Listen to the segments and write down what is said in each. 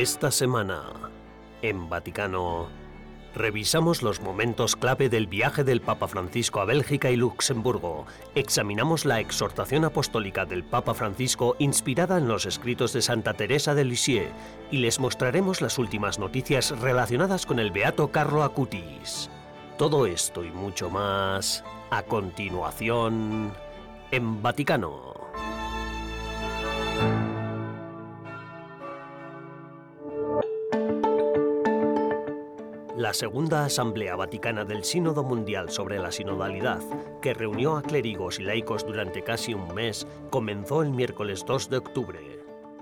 Esta semana, en Vaticano, revisamos los momentos clave del viaje del Papa Francisco a Bélgica y Luxemburgo. Examinamos la exhortación apostólica del Papa Francisco inspirada en los escritos de Santa Teresa de Lisieux y les mostraremos las últimas noticias relacionadas con el beato Carlo Acutis. Todo esto y mucho más a continuación en Vaticano. La segunda Asamblea Vaticana del Sínodo Mundial sobre la Sinodalidad, que reunió a clérigos y laicos durante casi un mes, comenzó el miércoles 2 de octubre.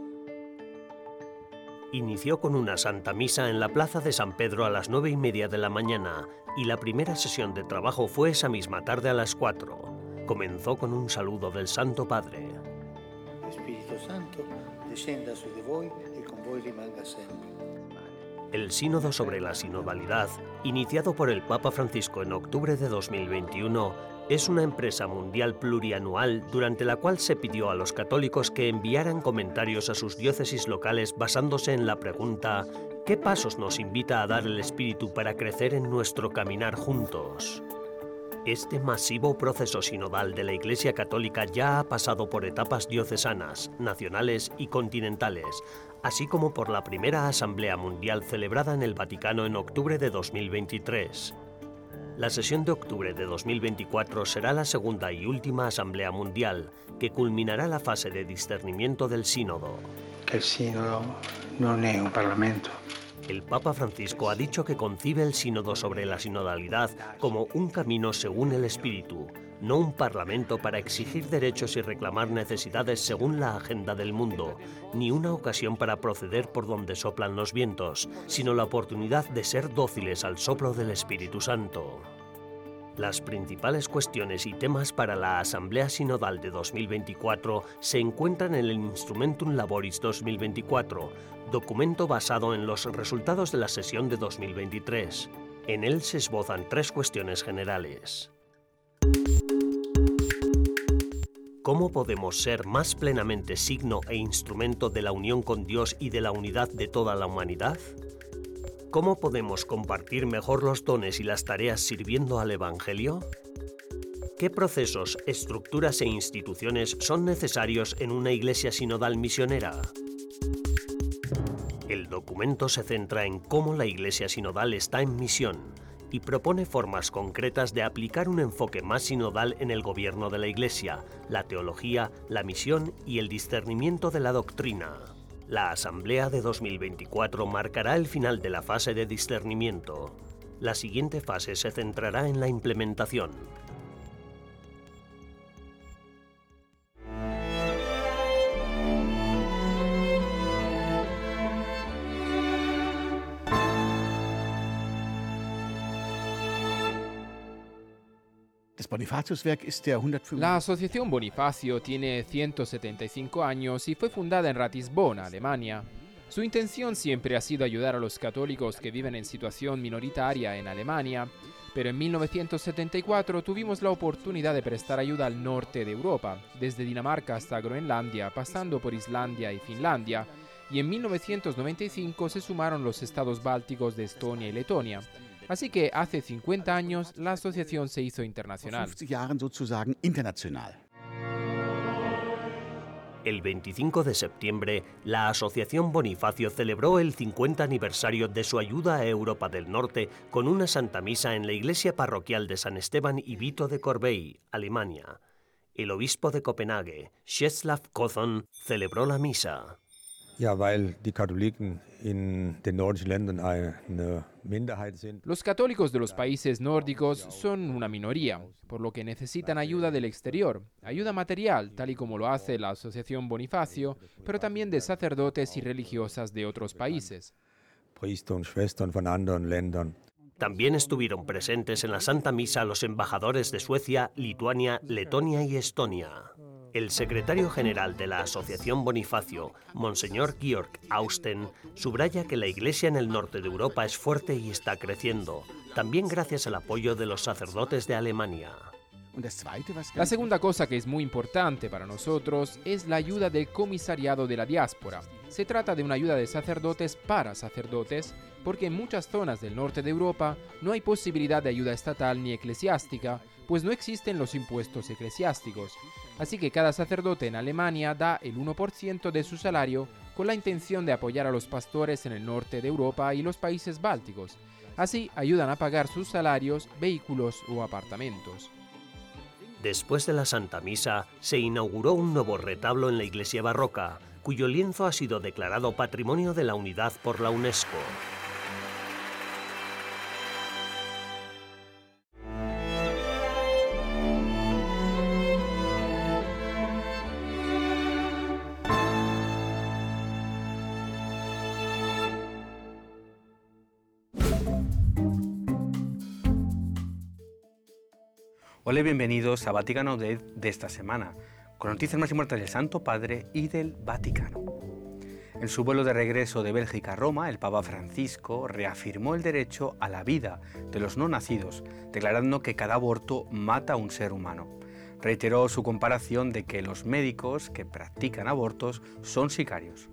Inició con una Santa Misa en la Plaza de San Pedro a las 9:30 de la mañana y la primera sesión de trabajo fue esa misma tarde a las 4. Comenzó con un saludo del Santo Padre. Espíritu Santo, descenda su de voi y con voi rimanga siempre. El Sínodo sobre la Sinodalidad, iniciado por el Papa Francisco en octubre de 2021, es una empresa mundial plurianual durante la cual se pidió a los católicos que enviaran comentarios a sus diócesis locales basándose en la pregunta ¿qué pasos nos invita a dar el Espíritu para crecer en nuestro caminar juntos? Este masivo proceso sinodal de la Iglesia Católica ya ha pasado por etapas diocesanas, nacionales y continentales, así como por la primera Asamblea Mundial celebrada en el Vaticano en octubre de 2023. La sesión de octubre de 2024 será la segunda y última Asamblea Mundial, que culminará la fase de discernimiento del Sínodo. Que el Sínodo no es un parlamento. El Papa Francisco ha dicho que concibe el Sínodo sobre la sinodalidad como un camino según el Espíritu, no un parlamento para exigir derechos y reclamar necesidades según la agenda del mundo, ni una ocasión para proceder por donde soplan los vientos, sino la oportunidad de ser dóciles al soplo del Espíritu Santo. Las principales cuestiones y temas para la Asamblea Sinodal de 2024 se encuentran en el Instrumentum Laboris 2024, documento basado en los resultados de la sesión de 2023. En él se esbozan 3 cuestiones generales. ¿Cómo podemos ser más plenamente signo e instrumento de la unión con Dios y de la unidad de toda la humanidad? ¿Cómo podemos compartir mejor los dones y las tareas sirviendo al Evangelio? ¿Qué procesos, estructuras e instituciones son necesarios en una iglesia sinodal misionera? El documento se centra en cómo la iglesia sinodal está en misión y propone formas concretas de aplicar un enfoque más sinodal en el gobierno de la iglesia, la teología, la misión y el discernimiento de la doctrina. La Asamblea de 2024 marcará el final de la fase de discernimiento. La siguiente fase se centrará en la implementación. La Asociación Bonifacio tiene 175 años y fue fundada en Ratisbona, Alemania. Su intención siempre ha sido ayudar a los católicos que viven en situación minoritaria en Alemania, pero en 1974 tuvimos la oportunidad de prestar ayuda al norte de Europa, desde Dinamarca hasta Groenlandia, pasando por Islandia y Finlandia, y en 1995 se sumaron los estados bálticos de Estonia y Letonia. Así que hace 50 años la asociación se hizo internacional. El 25 de septiembre, la Asociación Bonifacio celebró el 50 aniversario de su ayuda a Europa del Norte con una Santa Misa en la iglesia parroquial de San Esteban y Vito de Corbeil, Alemania. El obispo de Copenhague, Czeslaw Kothon, celebró la misa. Los católicos de los países nórdicos son una minoría, por lo que necesitan ayuda del exterior, ayuda material, tal y como lo hace la Asociación Bonifacio, pero también de sacerdotes y religiosas de otros países. También estuvieron presentes en la Santa Misa los embajadores de Suecia, Lituania, Letonia y Estonia. El secretario general de la Asociación Bonifacio, Monseñor Georg Austen, subraya que la Iglesia en el norte de Europa es fuerte y está creciendo, también gracias al apoyo de los sacerdotes de Alemania. La segunda cosa que es muy importante para nosotros es la ayuda del Comisariado de la Diáspora. Se trata de una ayuda de sacerdotes para sacerdotes, porque en muchas zonas del norte de Europa no hay posibilidad de ayuda estatal ni eclesiástica, pues no existen los impuestos eclesiásticos. Así que cada sacerdote en Alemania da el 1% de su salario con la intención de apoyar a los pastores en el norte de Europa y los países bálticos. Así ayudan a pagar sus salarios, vehículos o apartamentos. Después de la Santa Misa, se inauguró un nuevo retablo en la iglesia barroca, cuyo lienzo ha sido declarado Patrimonio de la Unidad por la UNESCO. Hola y bienvenidos a Vaticano Update de esta semana, con noticias más importantes del Santo Padre y del Vaticano. En su vuelo de regreso de Bélgica a Roma, el Papa Francisco reafirmó el derecho a la vida de los no nacidos, declarando que cada aborto mata a un ser humano. Reiteró su comparación de que los médicos que practican abortos son sicarios.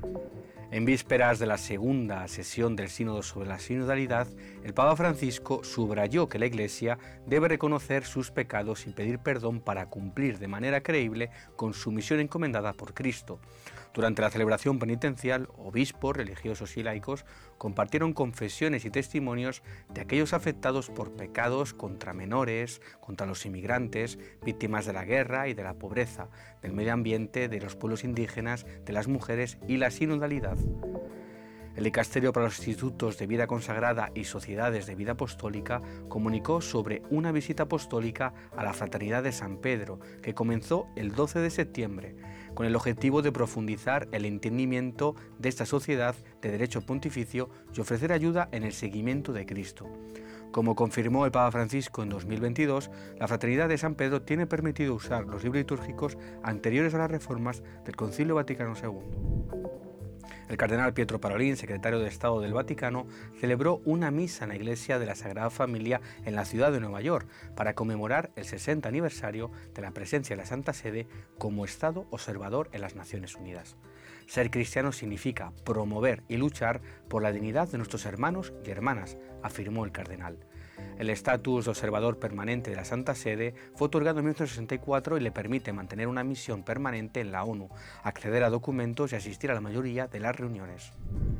En vísperas de la segunda sesión del Sínodo sobre la sinodalidad, el Papa Francisco subrayó que la Iglesia debe reconocer sus pecados y pedir perdón para cumplir de manera creíble con su misión encomendada por Cristo. Durante la celebración penitencial, obispos, religiosos y laicos compartieron confesiones y testimonios de aquellos afectados por pecados contra menores, contra los inmigrantes, víctimas de la guerra y de la pobreza, del medio ambiente, de los pueblos indígenas, de las mujeres y la sinodalidad. El Dicasterio para los Institutos de Vida Consagrada y Sociedades de Vida Apostólica comunicó sobre una visita apostólica a la Fraternidad de San Pedro, que comenzó el 12 de septiembre, con el objetivo de profundizar el entendimiento de esta sociedad de derecho pontificio y ofrecer ayuda en el seguimiento de Cristo. Como confirmó el Papa Francisco en 2022, la Fraternidad de San Pedro tiene permitido usar los libros litúrgicos anteriores a las reformas del Concilio Vaticano II. El cardenal Pietro Parolin, secretario de Estado del Vaticano, celebró una misa en la Iglesia de la Sagrada Familia en la ciudad de Nueva York para conmemorar el 60 aniversario de la presencia de la Santa Sede como Estado observador en las Naciones Unidas. Ser cristiano significa promover y luchar por la dignidad de nuestros hermanos y hermanas, afirmó el cardenal. El estatus de observador permanente de la Santa Sede fue otorgado en 1964 y le permite mantener una misión permanente en la ONU, acceder a documentos y asistir a la mayoría de las reuniones.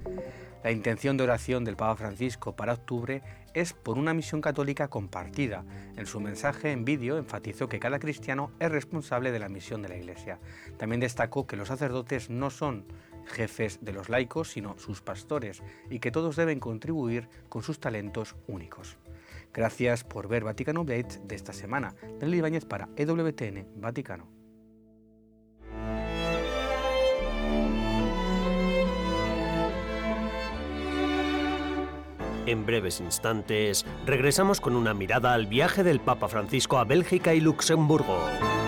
La intención de oración del Papa Francisco para octubre es por una misión católica compartida. En su mensaje en vídeo enfatizó que cada cristiano es responsable de la misión de la Iglesia. También destacó que los sacerdotes no son jefes de los laicos, sino sus pastores, y que todos deben contribuir con sus talentos únicos. Gracias por ver Vaticano Update de esta semana. Daniel Ibáñez para EWTN Vaticano. En breves instantes, regresamos con una mirada al viaje del Papa Francisco a Bélgica y Luxemburgo.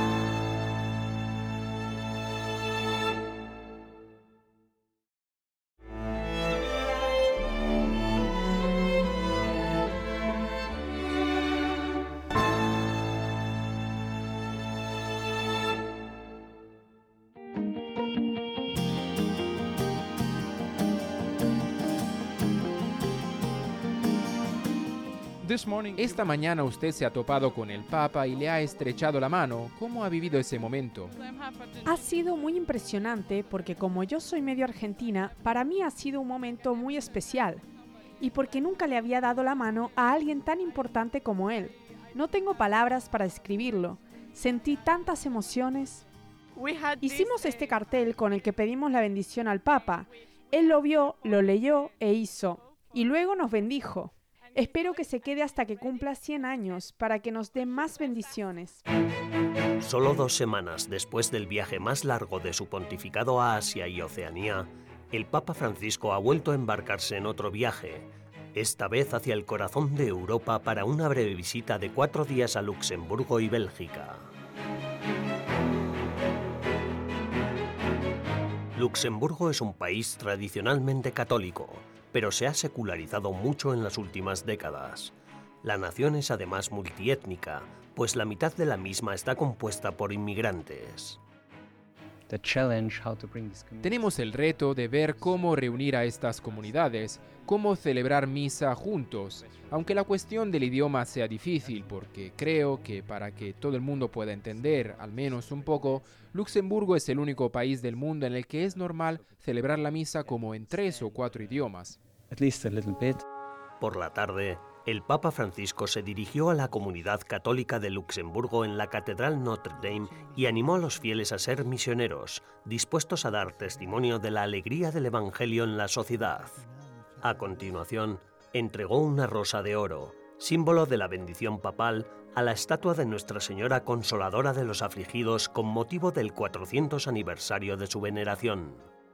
Esta mañana usted se ha topado con el Papa y le ha estrechado la mano. ¿Cómo ha vivido ese momento? Ha sido muy impresionante porque como yo soy medio argentina, para mí ha sido un momento muy especial. Y porque nunca le había dado la mano a alguien tan importante como él. No tengo palabras para describirlo. Sentí tantas emociones. Hicimos este cartel con el que pedimos la bendición al Papa. Él lo vio, lo leyó e hizo. Y luego nos bendijo. Espero que se quede hasta que cumpla 100 años para que nos dé más bendiciones. Solo 2 semanas después del viaje más largo de su pontificado a Asia y Oceanía, el Papa Francisco ha vuelto a embarcarse en otro viaje, esta vez hacia el corazón de Europa para una breve visita de 4 días a Luxemburgo y Bélgica. Luxemburgo es un país tradicionalmente católico, pero se ha secularizado mucho en las últimas décadas. La nación es además multiétnica, pues la mitad de la misma está compuesta por inmigrantes. Tenemos el reto de ver cómo reunir a estas comunidades, cómo celebrar misa juntos, aunque la cuestión del idioma sea difícil, porque creo que para que todo el mundo pueda entender, al menos un poco, Luxemburgo es el único país del mundo en el que es normal celebrar la misa como en 3 o 4 idiomas. Por la tarde, el Papa Francisco se dirigió a la comunidad católica de Luxemburgo en la Catedral Notre Dame y animó a los fieles a ser misioneros, dispuestos a dar testimonio de la alegría del Evangelio en la sociedad. A continuación, entregó una rosa de oro, símbolo de la bendición papal, a la estatua de Nuestra Señora Consoladora de los Afligidos con motivo del 400 aniversario de su veneración.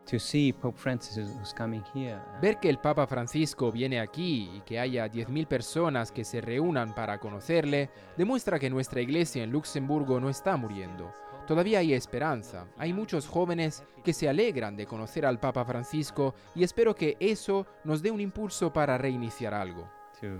Ver que el Papa Francisco viene aquí y que haya 10.000 personas que se reúnan para conocerle, demuestra que nuestra iglesia en Luxemburgo no está muriendo. Todavía hay esperanza. Hay muchos jóvenes que se alegran de conocer al Papa Francisco y espero que eso nos dé un impulso para reiniciar algo.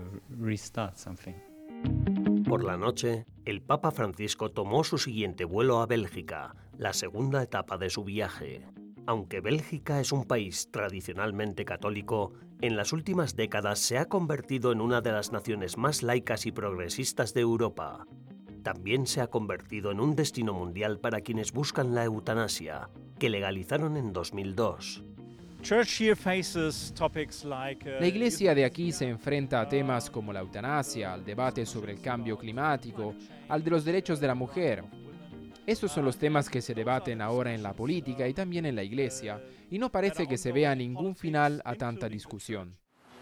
Por la noche, el Papa Francisco tomó su siguiente vuelo a Bélgica, la segunda etapa de su viaje. Aunque Bélgica es un país tradicionalmente católico, en las últimas décadas se ha convertido en una de las naciones más laicas y progresistas de Europa. También se ha convertido en un destino mundial para quienes buscan la eutanasia, que legalizaron en 2002. La iglesia de aquí se enfrenta a temas como la eutanasia, al debate sobre el cambio climático, al de los derechos de la mujer. Estos son los temas que se debaten ahora en la política y también en la iglesia, y no parece que se vea ningún final a tanta discusión.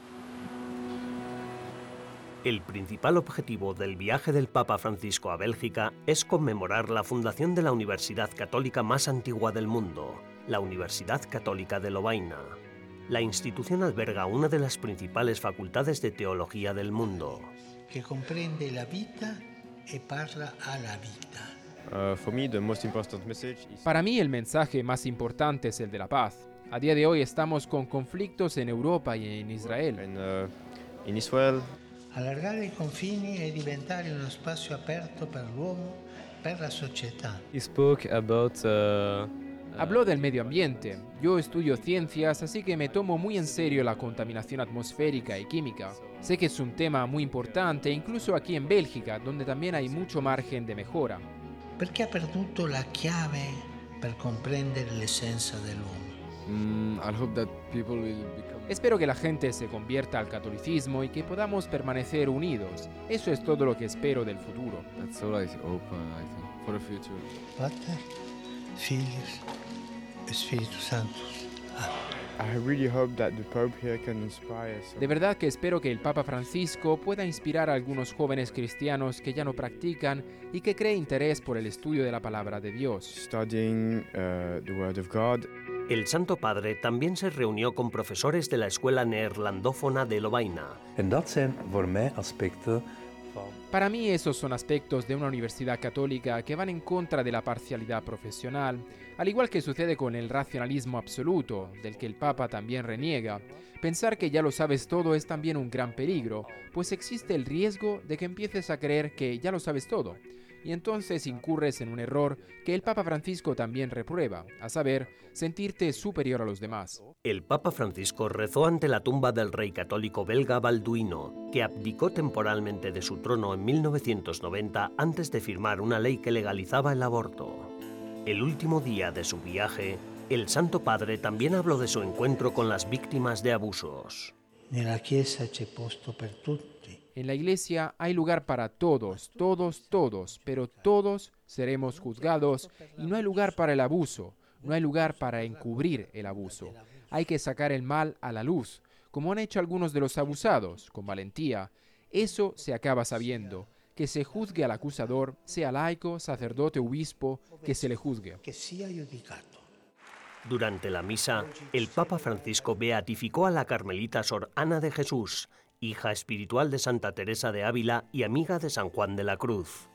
El principal objetivo del viaje del Papa Francisco a Bélgica es conmemorar la fundación de la universidad católica más antigua del mundo, la Universidad Católica de Lovaina. La institución alberga una de las principales facultades de teología del mundo. Que comprende la vida y parla a la vida. Para mí el mensaje más importante es el de la paz. A día de hoy estamos con conflictos en Europa y en Israel. Allargare i confini e diventare uno spazio aperto per l'uomo, per la società. Habló del medio ambiente. Yo estudio ciencias, así que me tomo muy en serio la contaminación atmosférica y química. Sé que es un tema muy importante, incluso aquí en Bélgica, donde también hay mucho margen de mejora. Perché ha perduto la chiave per comprendere l'essenza dell'uomo. Espero que la gente se convierta al catolicismo y que podamos permanecer unidos. Eso es todo lo que espero del futuro. Pater, Filius e Spiritus Sanctus. De verdad que espero que el Papa Francisco pueda inspirar a algunos jóvenes cristianos que ya no practican y que creen interés por el estudio de la palabra de Dios. El Santo Padre también se reunió con profesores de la escuela neerlandófona de Lovaina. Para mí esos son aspectos de una universidad católica que van en contra de la parcialidad profesional, al igual que sucede con el racionalismo absoluto, del que el Papa también reniega. Pensar que ya lo sabes todo es también un gran peligro, pues existe el riesgo de que empieces a creer que ya lo sabes todo, y entonces incurres en un error que el Papa Francisco también reprueba, a saber, sentirte superior a los demás. El Papa Francisco rezó ante la tumba del rey católico belga Balduino, que abdicó temporalmente de su trono en 1990 antes de firmar una ley que legalizaba el aborto. El último día de su viaje, el Santo Padre también habló de su encuentro con las víctimas de abusos. Nella Chiesa c'è posto per tutti. En la iglesia hay lugar para todos, pero todos seremos juzgados y no hay lugar para el abuso, no hay lugar para encubrir el abuso. Hay que sacar el mal a la luz, como han hecho algunos de los abusados, con valentía. Eso se acaba sabiendo, que se juzgue al acusador, sea laico, sacerdote o obispo, que se le juzgue. Che sia giudicato. Durante la misa, el Papa Francisco beatificó a la carmelita Sor Ana de Jesús, hija espiritual de Santa Teresa de Ávila y amiga de San Juan de la Cruz.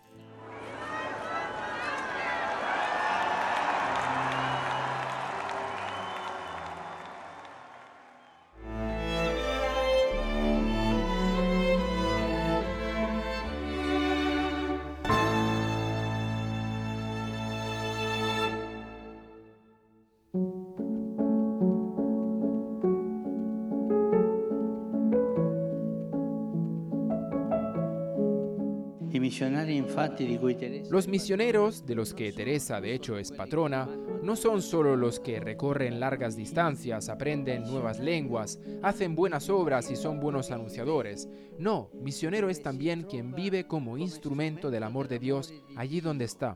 Los misioneros, de los que Teresa de hecho es patrona, no son solo los que recorren largas distancias, aprenden nuevas lenguas, hacen buenas obras y son buenos anunciadores. No, misionero es también quien vive como instrumento del amor de Dios allí donde está.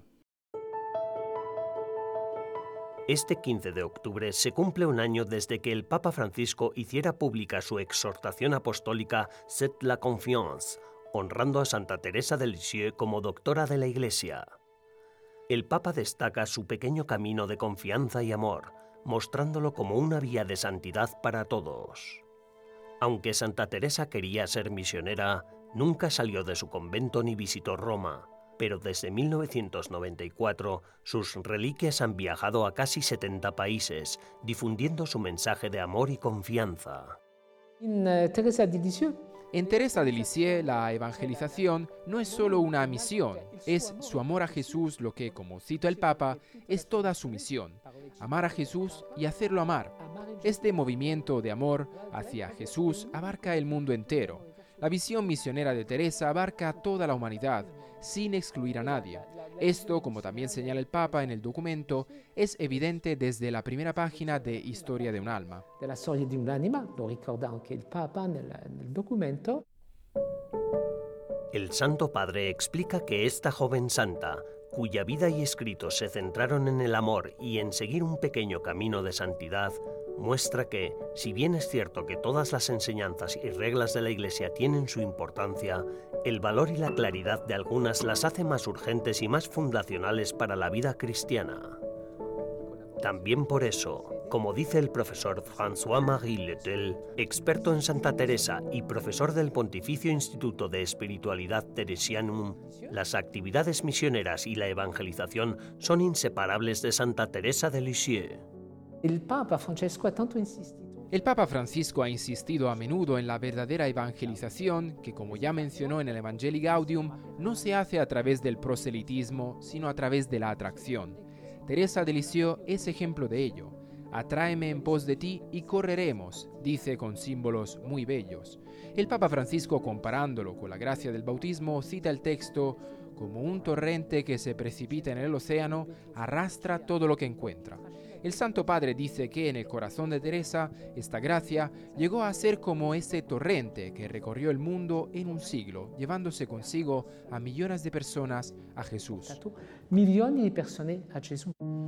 Este 15 de octubre se cumple un año desde que el Papa Francisco hiciera pública su exhortación apostólica C'est la confiance, honrando a Santa Teresa de Lisieux como doctora de la Iglesia. El Papa destaca su pequeño camino de confianza y amor, mostrándolo como una vía de santidad para todos. Aunque Santa Teresa quería ser misionera, nunca salió de su convento ni visitó Roma, pero desde 1994 sus reliquias han viajado a casi 70 países, difundiendo su mensaje de amor y confianza. En Teresa de Lisieux, la evangelización no es solo una misión, es su amor a Jesús lo que, como cita el Papa, es toda su misión, amar a Jesús y hacerlo amar. Este movimiento de amor hacia Jesús abarca el mundo entero. La visión misionera de Teresa abarca a toda la humanidad, sin excluir a nadie. Esto, como también señala el Papa en el documento, es evidente desde la primera página de Historia de un alma. De la storia di un'anima, lo ricorda anche il Papa nel documento. El Santo Padre explica que esta joven santa, cuya vida y escritos se centraron en el amor y en seguir un pequeño camino de santidad, muestra que, si bien es cierto que todas las enseñanzas y reglas de la Iglesia tienen su importancia, el valor y la claridad de algunas las hace más urgentes y más fundacionales para la vida cristiana. También por eso, como dice el profesor François-Marie Letel, experto en Santa Teresa y profesor del Pontificio Instituto de Espiritualidad Teresianum, las actividades misioneras y la evangelización son inseparables de Santa Teresa de Lisieux. El Papa Francesco ha tanto insistido. El Papa Francisco ha insistido a menudo en la verdadera evangelización que, como ya mencionó en el Evangelii Gaudium, no se hace a través del proselitismo, sino a través de la atracción. Teresa de Lisieux es ejemplo de ello. Atráeme en pos de ti y correremos, dice con símbolos muy bellos. El Papa Francisco, comparándolo con la gracia del bautismo, cita el texto: como un torrente que se precipita en el océano, arrastra todo lo que encuentra. El Santo Padre dice que en el corazón de Teresa, esta gracia llegó a ser como ese torrente que recorrió el mundo en un siglo, llevándose consigo a millones de personas a Jesús. Milioni di persone a Gesù.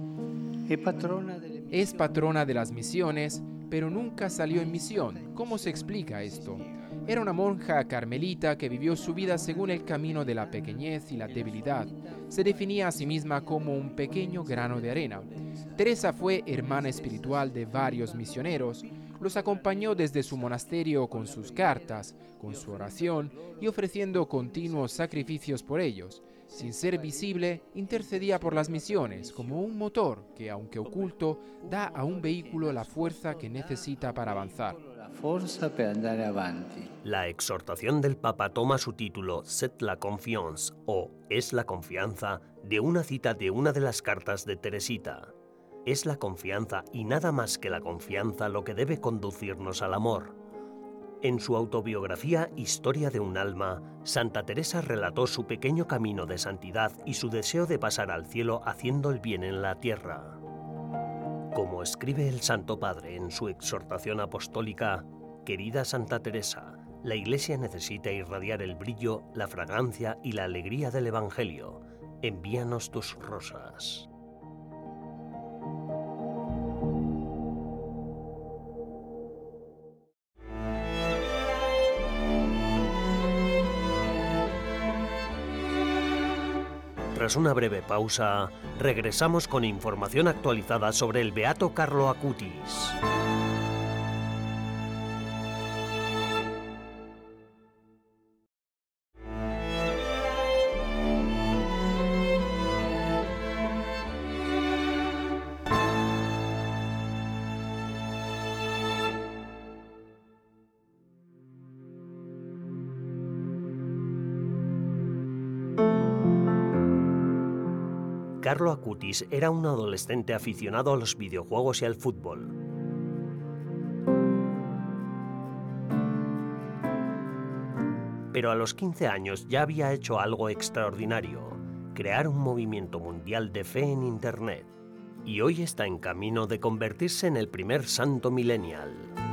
Es patrona de las misiones, pero nunca salió en misión. ¿Cómo se explica esto? Era una monja carmelita que vivió su vida según el camino de la pequeñez y la debilidad. Se definía a sí misma como un pequeño grano de arena. Teresa fue hermana espiritual de varios misioneros. Los acompañó desde su monasterio con sus cartas, con su oración y ofreciendo continuos sacrificios por ellos. Sin ser visible, intercedía por las misiones como un motor que, aunque oculto, da a un vehículo la fuerza que necesita para avanzar. La exhortación del Papa toma su título C'est la confiance, o Es la confianza, de una cita de una de las cartas de Teresita. Es la confianza y nada más que la confianza lo que debe conducirnos al amor. En su autobiografía Historia de un alma, Santa Teresa relató su pequeño camino de santidad y su deseo de pasar al cielo haciendo el bien en la tierra. Como escribe el Santo Padre en su exhortación apostólica, querida Santa Teresa, la Iglesia necesita irradiar el brillo, la fragancia y la alegría del Evangelio. Envíanos tus rosas. Tras una breve pausa, regresamos con información actualizada sobre el beato Carlo Acutis. Carlo Acutis era un adolescente aficionado a los videojuegos y al fútbol. pero a los 15 años ya había hecho algo extraordinario: crear un movimiento mundial de fe en Internet. Y hoy está en camino de convertirse en el primer santo millennial.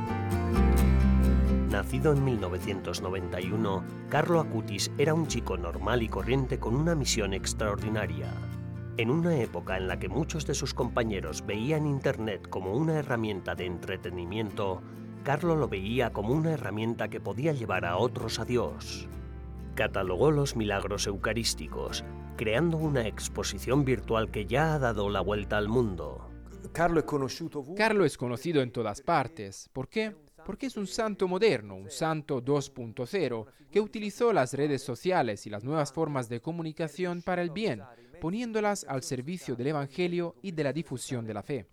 Nacido en 1991, Carlo Acutis era un chico normal y corriente con una misión extraordinaria. En una época en la que muchos de sus compañeros veían Internet como una herramienta de entretenimiento, Carlo lo veía como una herramienta que podía llevar a otros a Dios. Catalogó los milagros eucarísticos, creando una exposición virtual que ya ha dado la vuelta al mundo. Carlo es conocido en todas partes. ¿Por qué? Porque es un santo moderno, un santo 2.0, que utilizó las redes sociales y las nuevas formas de comunicación para el bien, poniéndolas al servicio del Evangelio y de la difusión de la fe.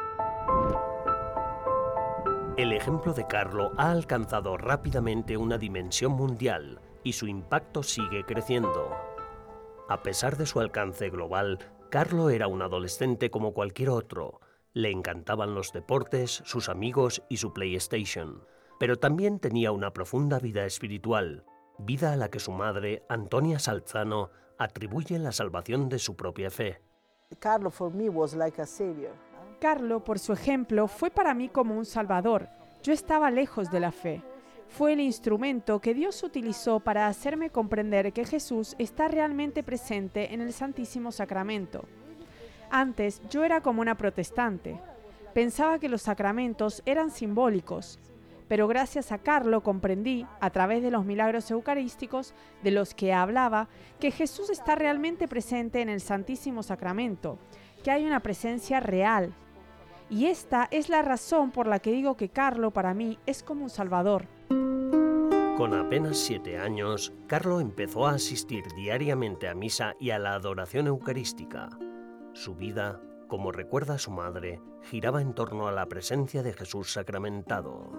El ejemplo de Carlo ha alcanzado rápidamente una dimensión mundial y su impacto sigue creciendo. A pesar de su alcance global, Carlo era un adolescente como cualquier otro. Le encantaban los deportes, sus amigos y su PlayStation. Pero también tenía una profunda vida espiritual, vida a la que su madre, Antonia Salzano, atribuye la salvación de su propia fe. Carlo, for me, was like a savior. Carlo, por su ejemplo, fue para mí como un salvador. Yo estaba lejos de la fe. Fue el instrumento que Dios utilizó para hacerme comprender que Jesús está realmente presente en el Santísimo Sacramento. Antes yo era como una protestante. Pensaba que los sacramentos eran simbólicos, pero gracias a Carlo comprendí, a través de los milagros eucarísticos de los que hablaba, que Jesús está realmente presente en el Santísimo Sacramento, que hay una presencia real. Y esta es la razón por la que digo que Carlo para mí es como un salvador. Con apenas 7 años, Carlo empezó a asistir diariamente a misa y a la adoración eucarística. Su vida, como recuerda su madre, giraba en torno a la presencia de Jesús sacramentado.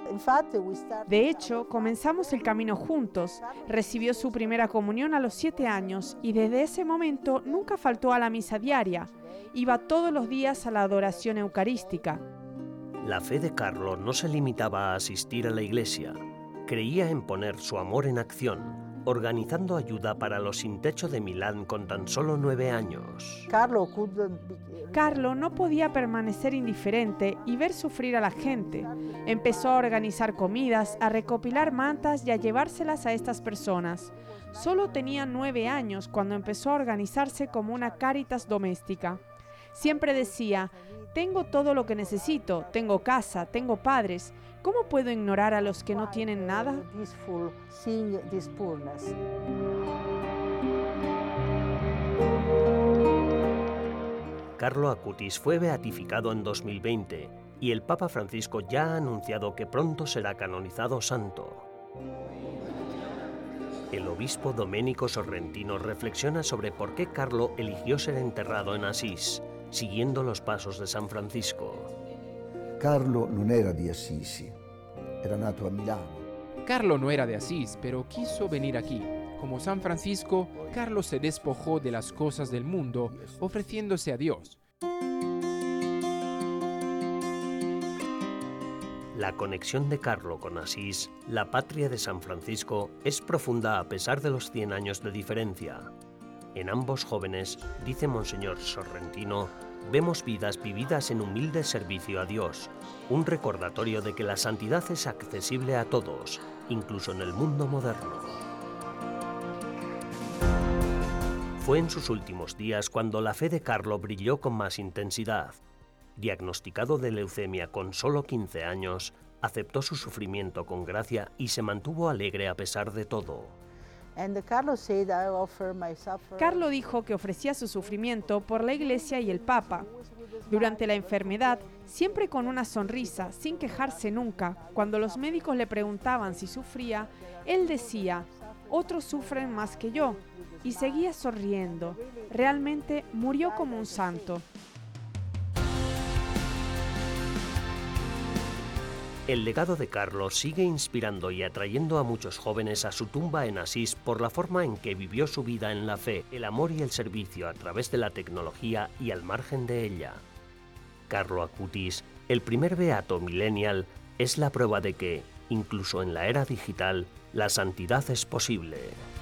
De hecho, comenzamos el camino juntos. Recibió su primera comunión a los 7 años y desde ese momento nunca faltó a la misa diaria. Iba todos los días a la adoración eucarística. La fe de Carlo no se limitaba a asistir a la iglesia. Creía en poner su amor en acción, organizando ayuda para los sin techo de Milán con tan solo 9 años. Carlo no podía permanecer indiferente y ver sufrir a la gente. Empezó a organizar comidas, a recopilar mantas y a llevárselas a estas personas. Solo tenía 9 años cuando empezó a organizarse como una Cáritas doméstica. Siempre decía: tengo todo lo que necesito, tengo casa, tengo padres. ¿Cómo puedo ignorar a los que no tienen nada? Carlo Acutis fue beatificado en 2020 y el Papa Francisco ya ha anunciado que pronto será canonizado santo. El obispo Domenico Sorrentino reflexiona sobre por qué Carlo eligió ser enterrado en Asís, siguiendo los pasos de San Francisco. Carlo non era di Assisi, era nato a Milano. Carlo no era de Asís, pero quiso venir aquí. Como San Francisco, Carlo se despojó de las cosas del mundo, ofreciéndose a Dios. La conexión de Carlo con Asís, la patria de San Francisco, es profunda a pesar de los 100 años de diferencia. En ambos jóvenes, dice Monseñor Sorrentino, vemos vidas vividas en humilde servicio a Dios, un recordatorio de que la santidad es accesible a todos, incluso en el mundo moderno. Fue en sus últimos días cuando la fe de Carlo brilló con más intensidad. Diagnosticado de leucemia con solo 15 años, aceptó su sufrimiento con gracia y se mantuvo alegre a pesar de todo. Carlo dijo que ofrecía su sufrimiento por la Iglesia y el Papa. Durante la enfermedad, siempre con una sonrisa, sin quejarse nunca, cuando los médicos le preguntaban si sufría, él decía: otros sufren más que yo, y seguía sonriendo. Realmente murió como un santo. El legado de Carlo sigue inspirando y atrayendo a muchos jóvenes a su tumba en Asís por la forma en que vivió su vida en la fe, el amor y el servicio a través de la tecnología y al margen de ella. Carlo Acutis, el primer beato millennial, es la prueba de que, incluso en la era digital, la santidad es posible.